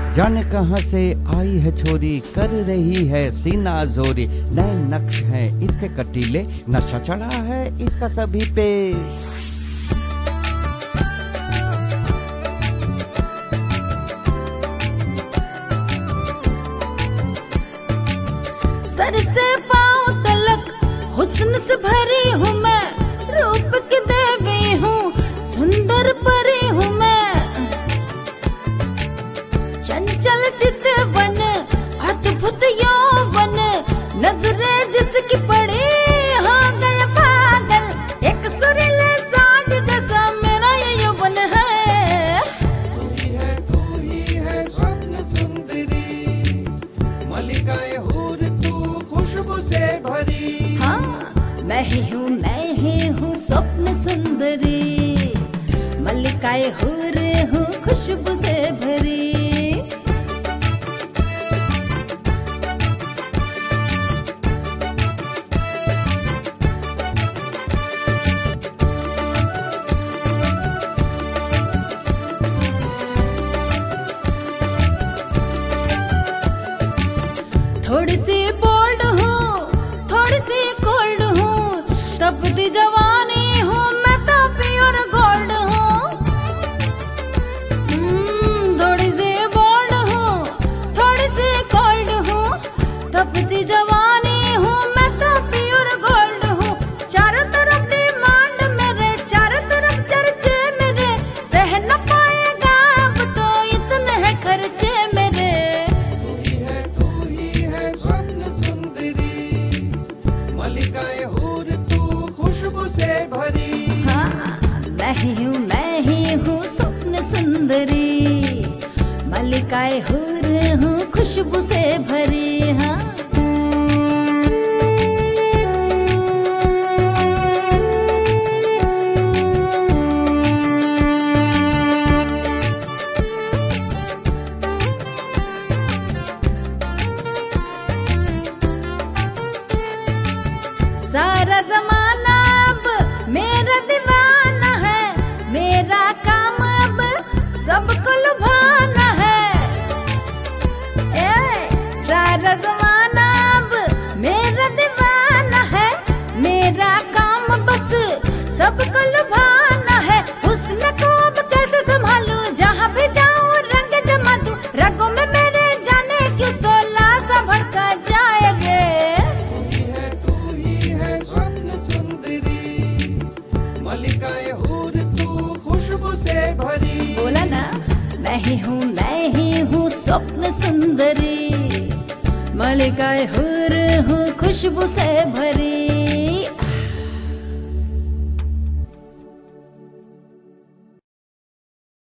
जाने कहां से आई है छोरी, कर रही है सीना जोरी। नए नक्श है इसके कटीले, नशा चढ़ा है इसका सभी पे। सर से पांव तलक हुस्न से भरी हूँ मैं, रूप की देवी हूँ, सुंदर परी हूँ मैं। चंचल चितवन अद्भुत यौवन, नजरे जिसकी पड़ी हो गए पागल। एक सुरीले साज जैसा मेरा ये यौवन है। तू ही है स्वप्न सुंदरी, मलिकाए हूर तू खुशबू से भरी। हाँ, मैं ही हूँ स्वप्न सुंदरी, मल्लिकाए हूर हूँ खुशबू से भरी। थोड़ी सी बोल्ड हूँ, थोड़ी सी कोल्ड हूँ, तपती जवानी हूँ मैं तो प्योर गोल्ड हूँ। थोड़ी सी बोल्ड हूँ, थोड़ी सी कोल्ड हूँ, तपती जवानी हूँ मैं तो प्योर गोल्ड हूँ। चारों तरफ डिमांड मेरे, चारों तरफ चर्चे मेरे, सह न पाएगा अब तो इतने हैं खर्चे मेरे। स्वप्न सुंदरी, मलिकाए हूर तू खुशबू से भरी। हाँ, मैं ही हूँ स्वप्न सुंदरी, मल्लिकाए हूर हूँ खुशबू से भरी। हाँ, सारा जमाना अब मेरा दीवाना है, मेरा काम अब सबको लुभाना है। सारा जमाना अब मेरा दीवाना है, मेरा काम बस सबको लुभाना है। हुस्न को अब कैसे संभालूं, जहाँ भी जाऊं रंग जमा दूं, रगों में मेरे जाने क्यों 16 सा भड़का जाए रे। मलिकाए हूर तू खुशबू से भरी। बोला ना, मैं ही हूँ स्वप्न सुंदरी, मलिकाए हूर हूँ खुशबू से भरी।